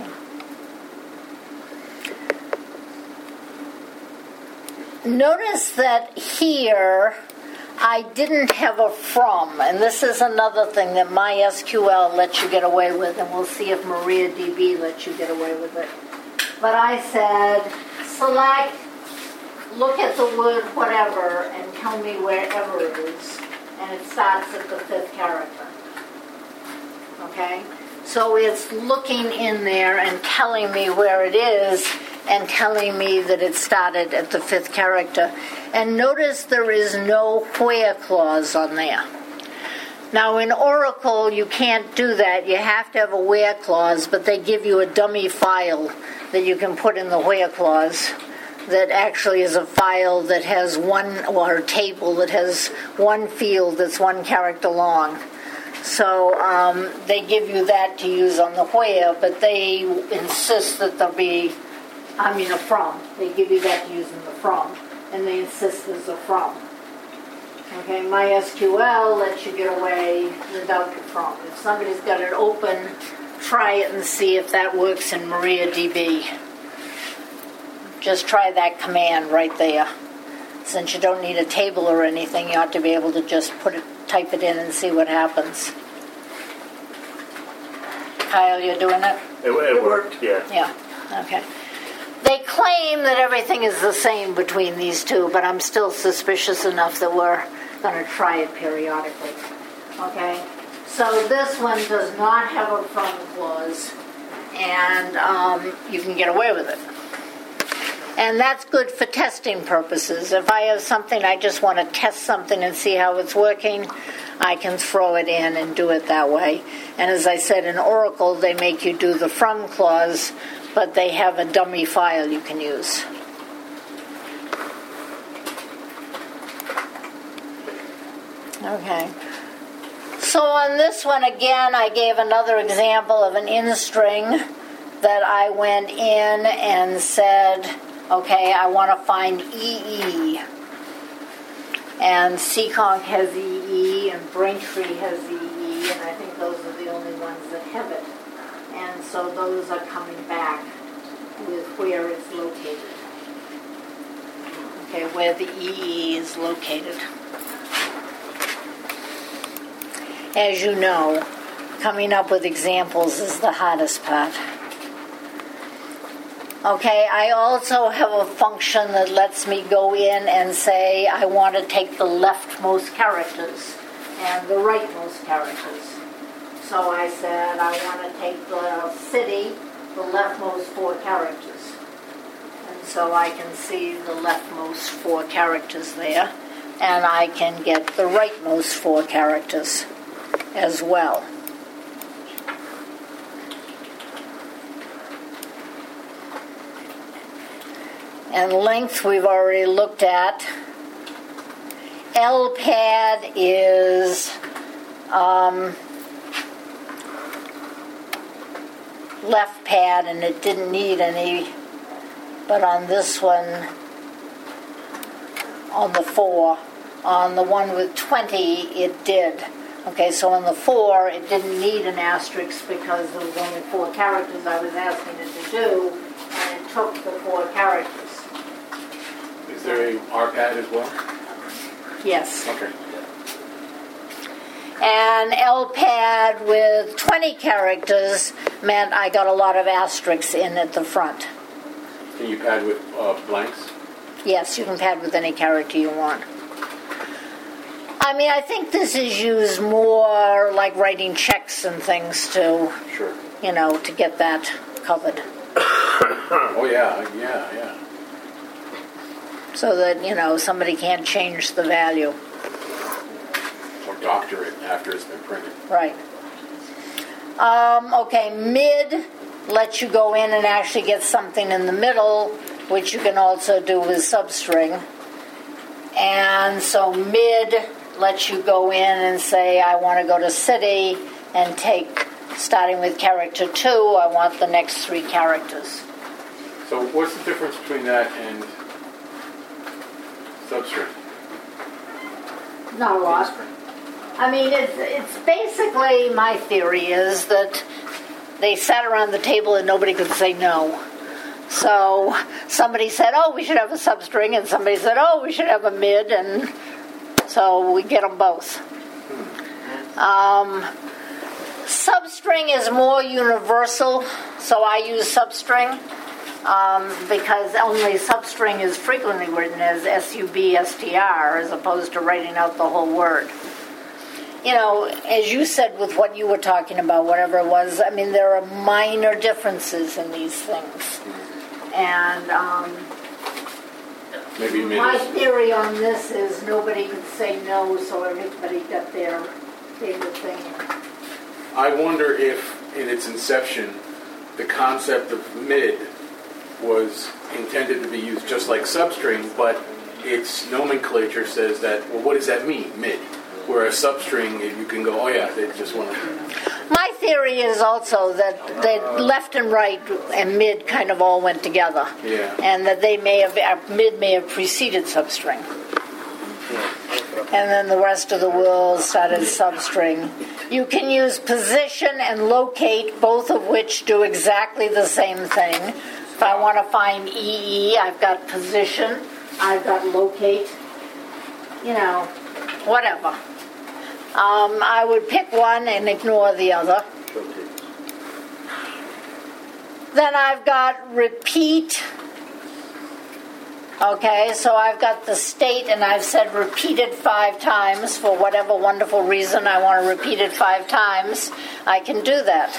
Notice that here, I didn't have a from, and this is another thing that MySQL lets you get away with, and we'll see if MariaDB lets you get away with it. But I said, select, look at the word whatever, and tell me wherever it is, and it starts at the 5th character. Okay? So it's looking in there and telling me where it is, and telling me that it started at the 5th character. And notice there is no where clause on there. Now in Oracle, you can't do that. You have to have a where clause, but they give you a dummy file that you can put in the where clause that actually is a file that has one, or a table that has one field that's 1 character long. So they give you that to use on the where, but they insist that there'll be a from. They give you that to use in the from, and they insist there's a from. Okay, MySQL lets you get away without the from. If somebody's got it open, try it and see if that works in MariaDB. Just try that command right there. Since you don't need a table or anything, you ought to be able to just type it in and see what happens. Kyle, you're doing it? It worked, yeah. Yeah, okay. They claim that everything is the same between these two, but I'm still suspicious enough that we're going to try it periodically. Okay? So this one does not have a from clause, and you can get away with it. And that's good for testing purposes. If I have something, I just want to test something and see how it's working, I can throw it in and do it that way. And as I said, in Oracle, they make you do the from clause, but they have a dummy file you can use. Okay. So on this one, again, I gave another example of an in string that I went in and said, okay, I want to find EE. And Seekonk has EE, and Braintree has EE, and I think those are the only ones that have it. And so those are coming back with where it's located. Okay, where the EE is located. As you know, coming up with examples is the hardest part. Okay, I also have a function that lets me go in and say I want to take the leftmost characters and the rightmost characters. So I said I want to take the city, the leftmost 4 characters. And so I can see the leftmost 4 characters there, and I can get the rightmost 4 characters as well. And length we've already looked at. LPAD is left pad, and it didn't need any, but on this one, on the 4, on the one with 20, it did. Okay, so on the 4, it didn't need an asterisk because there was only 4 characters I was asking it to do, and it took the 4 characters. Is there a RPAD as well? Yes. Okay. And LPAD with 20 characters meant I got a lot of asterisks in at the front. Can you pad with blanks? Yes, you can pad with any character you want. I mean, I think this is used more like writing checks and things to, Sure. to get that covered. Oh, yeah. So that, somebody can't change the value. Or doctor it after it's been printed. Right. Okay, mid lets you go in and actually get something in the middle, which you can also do with substring. And so mid lets you go in and say, I want to go to city and take, starting with character 2, I want the next 3 characters. So what's the difference between that and substring? Not a lot. I mean, it's basically, my theory is that they sat around the table and nobody could say no. So somebody said, oh, we should have a substring, and somebody said, oh, we should have a mid, and so we get them both. Substring is more universal, so I use substring because only substring is frequently written as SUBSTR as opposed to writing out the whole word. As you said with what you were talking about, whatever it was, I mean, there are minor differences in these things. And Maybe my theory on this is nobody could say no, so everybody got their favorite thing. I wonder if, in its inception, the concept of mid was intended to be used just like substring, but its nomenclature says that, well, what does that mean, mid? Whereas substring, you can go, oh yeah, they just want to... My theory is also that left and right and mid kind of all went together. Yeah. And that mid may have preceded substring. And then the rest of the world started substring. You can use position and locate, both of which do exactly the same thing. If I want to find EE, I've got position, I've got locate, whatever. I would pick one and ignore the other. Then I've got repeat. Okay, so I've got the state, and I've said repeat it 5 times. For whatever wonderful reason I want to repeat it 5 times, I can do that.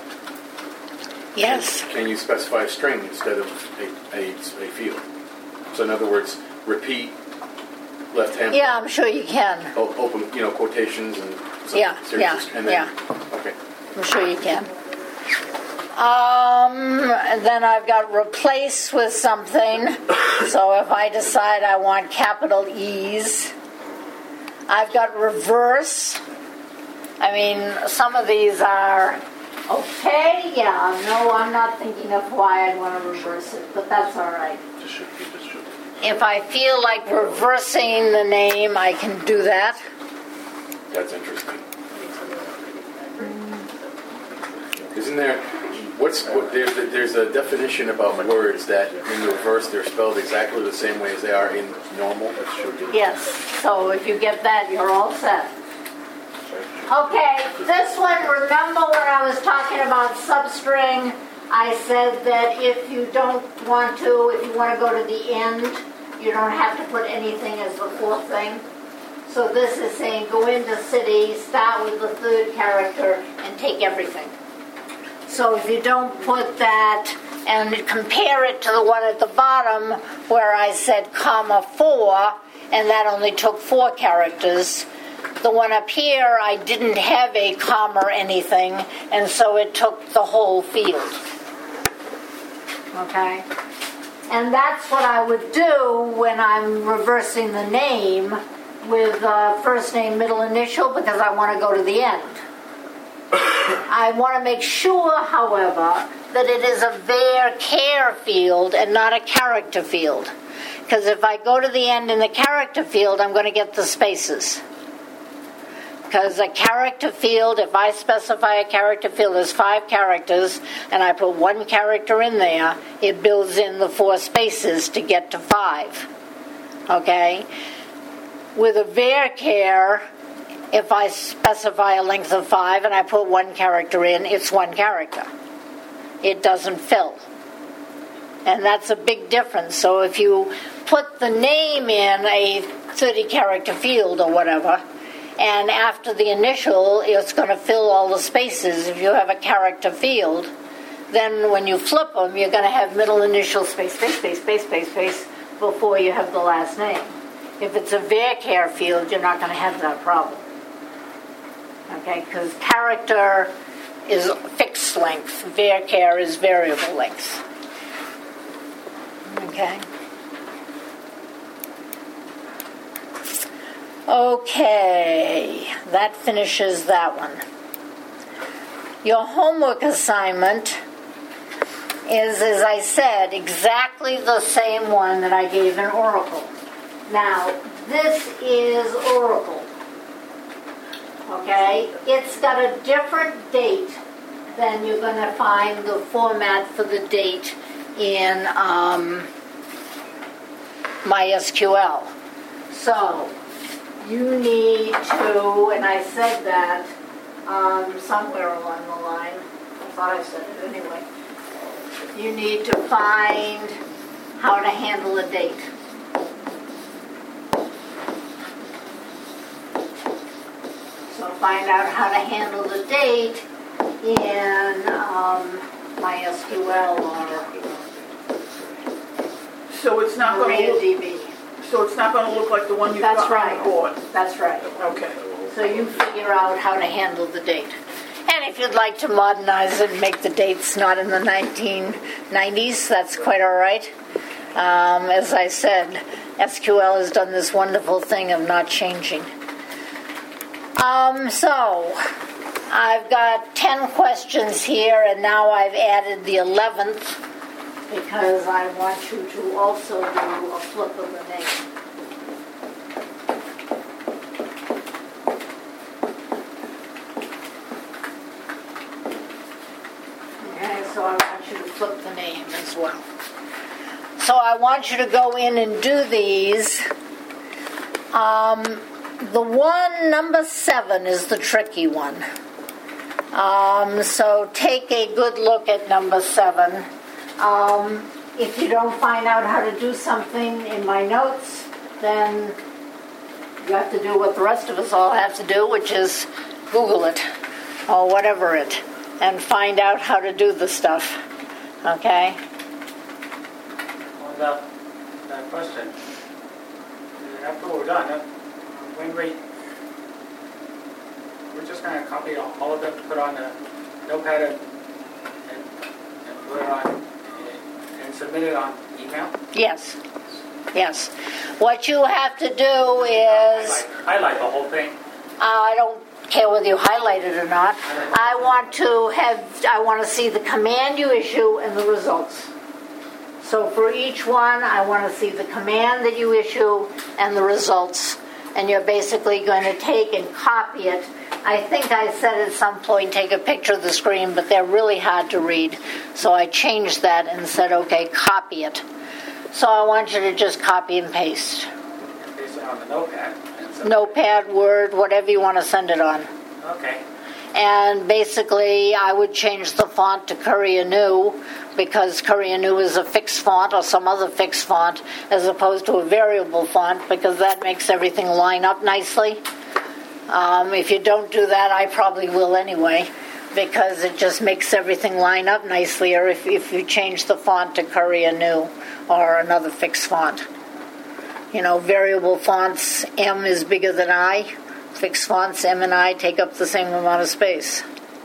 Yes? Can you specify a string instead of a field? So in other words, repeat, left hand. Yeah, I'm sure you can. Open, quotations and some Yeah, series yeah, of, and then, okay. I'm sure you can. And then I've got replace with something. So if I decide I want capital E's, I've got reverse. I mean, some of these are okay. Yeah, no, I'm not thinking of why I'd want to reverse it, but that's all right. Just should be. If I feel like reversing the name, I can do that. That's interesting. Isn't there? There's a definition about words that in reverse they're spelled exactly the same way as they are in normal. Yes. So if you get that, you're all set. Okay. This one. Remember when I was talking about substring? I said that if you want to go to the end, you don't have to put anything as the 4th thing. So this is saying go into city, start with the 3rd character, and take everything. So if you don't put that and compare it to the one at the bottom where I said comma 4, and that only took 4 characters, the one up here I didn't have a comma or anything, and so it took the whole field. Okay? And that's what I would do when I'm reversing the name with first name, middle initial, because I want to go to the end. I want to make sure, however, that it is a var-char field and not a character field. Because if I go to the end in the character field, I'm going to get the spaces. Because a character field, if I specify a character field as 5 characters, and I put 1 character in there, it builds in the 4 spaces to get to 5. Okay? With a var-char, if I specify a length of 5 and I put 1 character in, it's 1 character. It doesn't fill. And that's a big difference. So if you put the name in a 30-character field or whatever, and after the initial, it's going to fill all the spaces. If you have a character field, then when you flip them, you're going to have middle initial space, space, space, space, space, space, before you have the last name. If it's a var-char field, you're not going to have that problem. Okay, because character is fixed length, var-char is variable length. Okay. Okay, that finishes that one. Your homework assignment is, as I said, exactly the same one that I gave in Oracle. Now, this is Oracle. Okay? It's got a different date than you're going to find the format for the date in MySQL. So, you need to, and I said that somewhere along the line, I thought I said it anyway, you need to find how to handle a date. So find out how to handle the date in MySQL or So it's not going to look. MariaDB. So it's not going to look like the one you've That's got right. on the board. That's right. Okay. So you figure out how to handle the date. And if you'd like to modernize it and make the dates not in the 1990s, that's quite all right. As I said, SQL has done this wonderful thing of not changing. So I've got 10 questions here, and now I've added the 11th because I want you to also do a flip of the name. Okay, so I want you to flip the name as well. So I want you to go in and do these. The one, number 7, is the tricky one. So take a good look at number 7. If you don't find out how to do something in my notes, then you have to do what the rest of us all have to do, which is Google it or whatever it, and find out how to do the stuff. Okay? Well, that question, after we're done, when we're just going to copy all of them, put on a notepad and put it on and submit it on email? Yes. Yes. What you have to do is... Highlight the whole thing. I don't care whether you highlight it or not. I want to see the command you issue and the results. So for each one, I want to see the command that you issue and the results. And you're basically going to take and copy it. I think I said at some point, take a picture of the screen, but they're really hard to read. So I changed that and said, okay, copy it. So I want you to just copy and paste. And paste it on the notepad. Notepad, Word, whatever you want to send it on. Okay. And basically, I would change the font to Courier New, because Courier New is a fixed font or some other fixed font, as opposed to a variable font, because that makes everything line up nicely. If you don't do that, I probably will anyway, because it just makes everything line up nicely, or if you change the font to Courier New or another fixed font. You know, variable fonts, M is bigger than I. Fixed fonts, M and I, take up the same amount of space.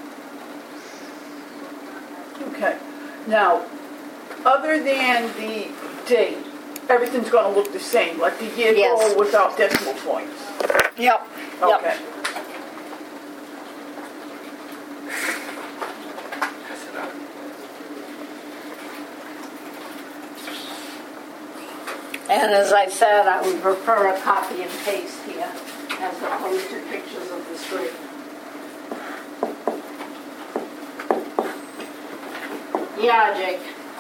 Okay. Now, other than the date, everything's going to look the same, like the year Yes. goal without decimal points. Yep. Okay. And as I said, I would prefer a copy and paste here, as opposed to pictures of the screen. Yeah, Jake.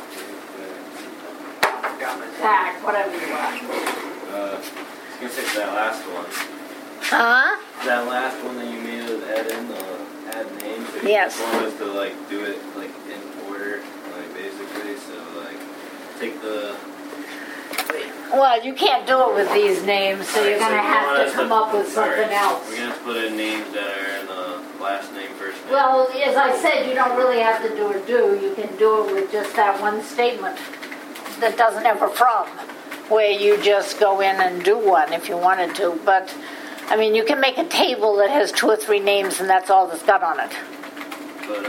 Zach, whatever you want. I was gonna say that last one. Huh? That last one that you made with add names. So Yes. You want us to like do it like in order, like basically. So like take the. Well, you can't do it with these names, so you're going to have to come up with something else. We're gonna put in names that are in the last name, first name. Well, as I said, you don't really have to do a do. You can do it with just that one statement that doesn't have a from, where you just go in and do one if you wanted to. But, I mean, you can make a table that has 2 or 3 names and that's all that's got on it. But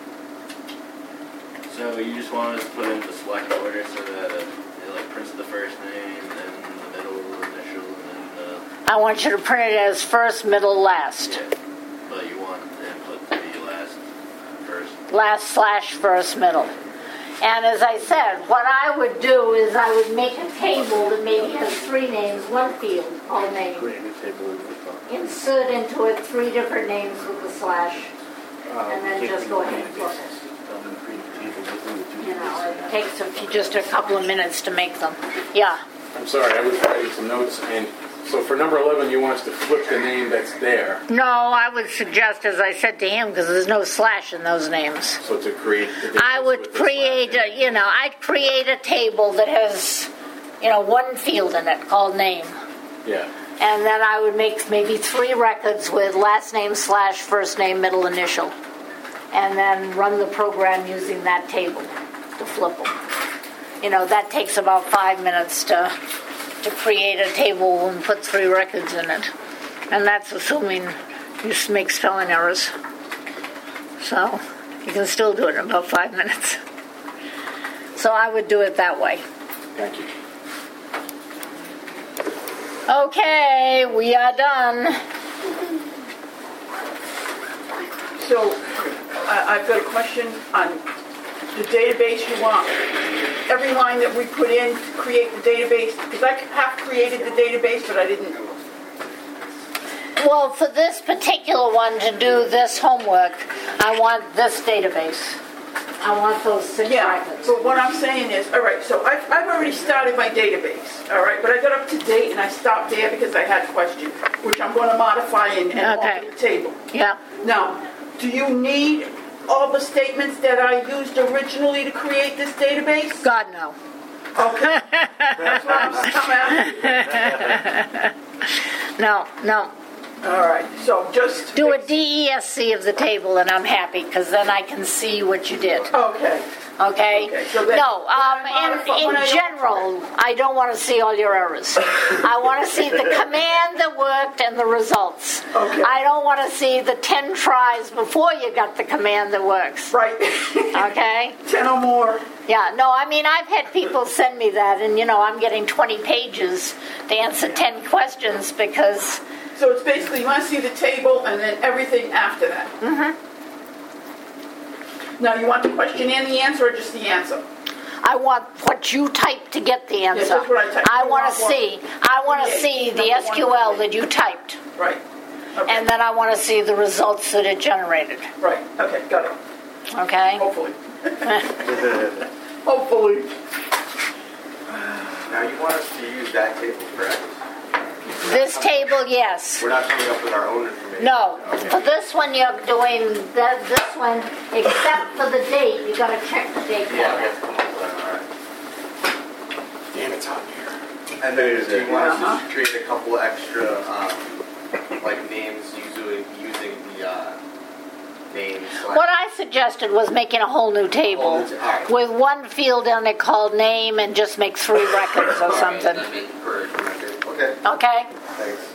so you just want us to put in the select order so that it like prints the first name, then the middle initial, and then I want you to print it as first, middle, last. yeah. But you want the input to be last, first. Last / first, middle. And as I said, what I would do is I would make a table that maybe has 3 names, 1 field called name. Insert into it 3 different names with a slash, and then just go ahead and put it. You know, it takes just a couple of minutes to make them. Yeah. I'm sorry, I was writing some notes, and so for number 11, you want us to flip the name that's there. No, I would suggest, as I said to him, because there's no slash in those names. So to create the I would create I'd create a table that has, 1 field in it called name. Yeah. And then I would make maybe 3 records with last name / first name, middle initial. And then run the program using that table to flip them. That takes about 5 minutes to create a table and put 3 records in it. And that's assuming you make spelling errors. So you can still do it in about 5 minutes. So I would do it that way. Thank you. Okay, we are done. So, I've got a question on the database you want. Every line that we put in to create the database, because I have created the database, but I didn't. Well, for this particular one to do this homework, I want this database. I want those 6 records. But what I'm saying is, all right, so I've already started my database, all right, but I got up to date and I stopped there because I had questions, which I'm going to modify and Okay. alter the table. Yeah. Now, do you need all the statements that I used originally to create this database? God, no. Okay. That's what I'm asking. No. All right, so just... Do a DESC of the table and I'm happy, because then I can see what you did. Okay. Okay? Okay, so then- No, when in I- general, I don't want to see all your errors. I want to see the command that worked and the results. Okay. I don't want to see the 10 tries before you got the command that works. Right. Okay? 10 or more. Yeah, no, I mean, I've had people send me that, and, I'm getting 20 pages to answer 10 questions because... So it's basically, you want to see the table and then everything after that. Mm-hmm. Now, you want the question and the answer, or just the answer? I want what you typed to get the answer. Yes, that's what I typed. I want to see the Number one. SQL that you typed, Right. Okay. and then I want to see the results that it generated. Right, okay, got it. Okay? Hopefully. Hopefully. Now, you want us to use that table, correct? This table, yes. We're not coming up with our own information. No, Okay. for this one you're doing this one, except for the date. You got to check the date for Yeah, we that. have to come up with that, all right. Damn, it's hot in here. And then do you want us to create a couple extra, like names using the names? What I suggested was making a whole new table Alright. with one field in it called name and just make 3 records or something. Okay. Okay? Thanks.